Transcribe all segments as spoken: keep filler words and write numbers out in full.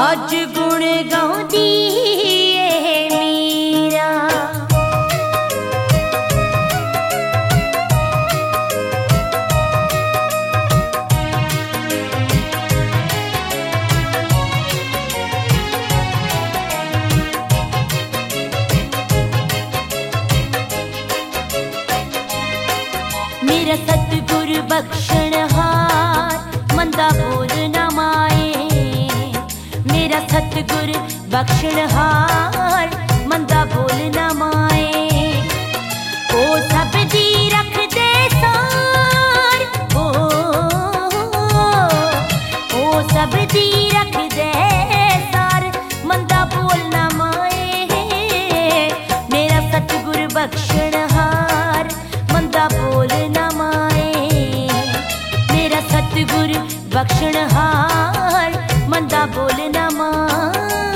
अज गुण गाउंदी ए मीरा। मेरा सतगुर बख्शण हार मंदा बोल न माए। मेरा सतगुर बख्शण हार मंदा बोल न माए। ओ सब दी रख दे सार, ओ, ओ सब दी रख दे सार मंदा बोल न माए। मेरा सतगुर बख्शण हार मंदा बोल न माए। मेरा सतगुर बख्शण हार मंदा बोल न माए।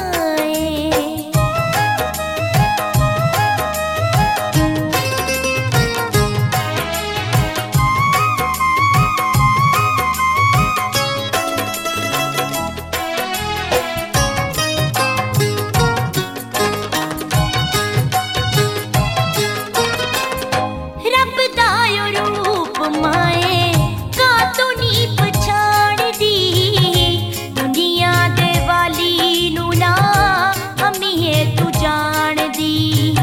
रब दायो रूप माए का तू नी पछाण दी। दुनिया दे वाली नू ना अमीए तू जान दी।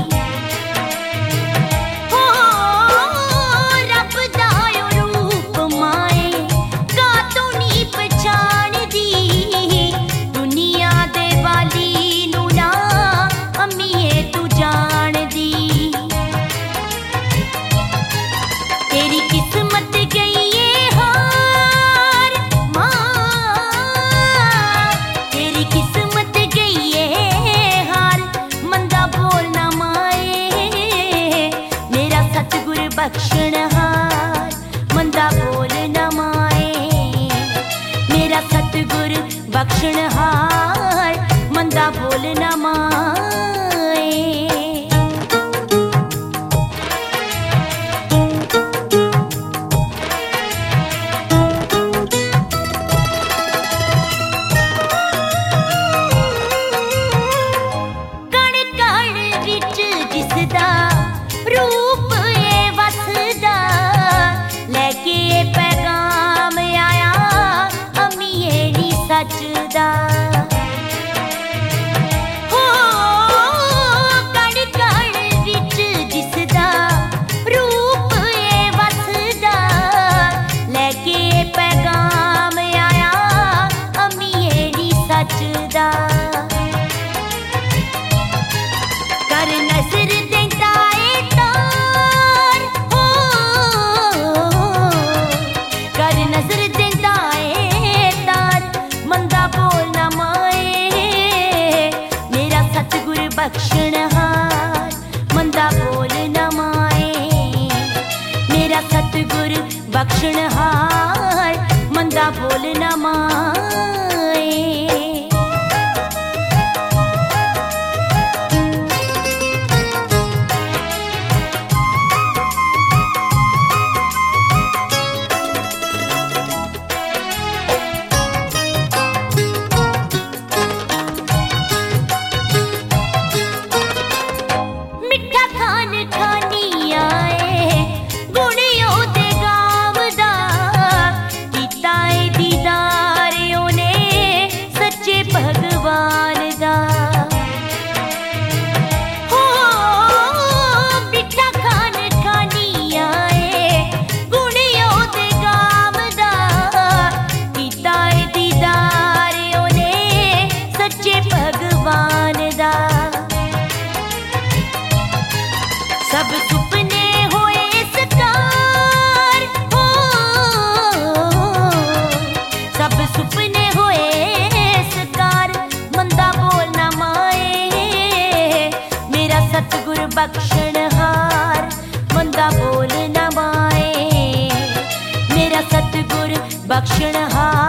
हो रब दायो रूप माए का तू नी पछाण दी। दुनिया दे वाली नू ना अमीए तू जान दी। तेरी किस्मत गई ये हार माँ, तेरी किस्मत गई ये हार मंदा बोल न माए। मेरा सतगुर बख्शण हार मंदा बोल न माए। मेरा सतगुर बख्शण हार मंदा बोल न माए। जिसदा रूप ए वसदा लेके पैगाम आया अमीए नी सचदा। हो कण कण विच जिसदा रूप ए वसदा लेके पैगाम आया अमीए नी सचदा। कर नजर देंदा ए तार, हो कर नजर देंदा ए तार मंदा बोल न माए। मेरा सतगुर बख्शण हार मंदा बोल न माए। मेरा सतगुर बख्शण हार मंदा बोल न माए। मिठा खान खानी आए गुण ओदे गावदा। कीता ए दीदार ओने सच्चे भगवान दा। हो मिठा खान खानी आए गुण ओदे गावदा। कीता ए दीदार ओने सच्चे भगवान दा। सब सुपने होए सकार, हो सब सुपने होए सकार मंदा बोल न माए। मेरा सतगुर बख्शण हार मंदा बोल न माए। मेरा सतगुर बख्शण हार